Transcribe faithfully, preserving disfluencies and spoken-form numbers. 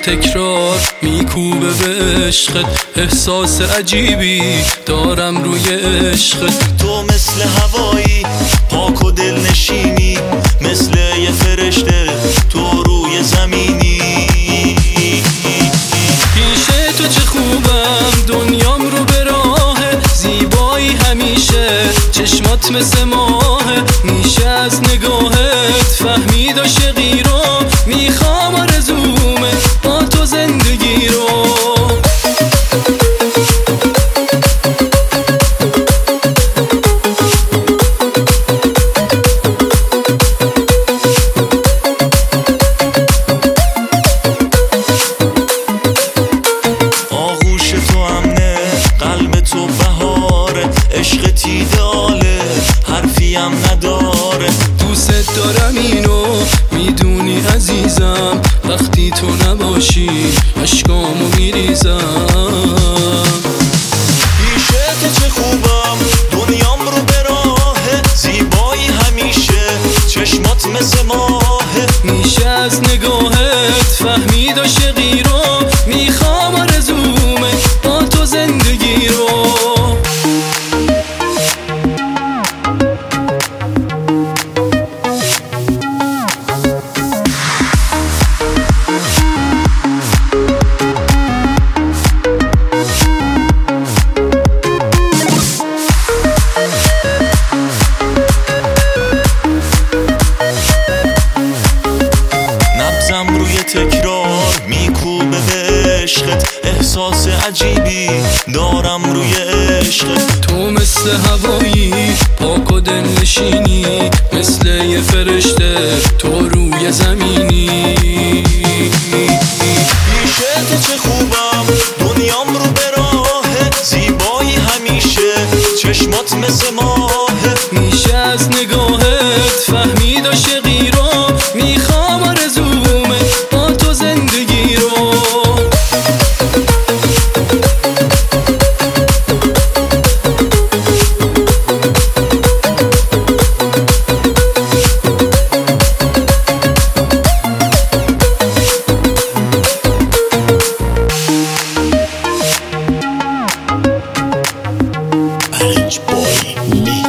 تکرار میکوبه به عشقت، احساس عجیبی دارم روی عشقت. تو مثل هوایی پاک و دل نشینی، مثل یه فرشته تو روی زمینی. پیش تو چه خوبم دنیام رو به راه، زیبایی همیشه چشمات مثل ماه. میشه از نگاهت فهمید عاشقی رو، میخوام آرزومه با تو زندگی رو. آغوش تو امنه، قلب تو بهاره، عشق ایداله حرفیم نداره. دوست دارم اینو میدونی عزیزم، وقتی تو نباشی اشکامو میریزم. پیش تو چه خوبم دنیام رو به راهه، زیبایی همیشه چشمات مثل ماهه. میشه از نگاهت فهمید عاشقی رو، میخوام آرزومه با تو زندگی رو. نبضم روی تکرار میکوبه به عشقت، احساس عجیبی دارم روی عشقت. تو مثل هوایی پاک و دل نشینی، مثل یه فرشته تو روی زمینی. پیش تو چه خوبم دنیام رو به راهه، زیبایی همیشه چشمات مثل ماهه. میشه از نگاهت فهمید عاشقی رو، میخوام آرزومه با تو زندگی رو. Orange Boy Mix.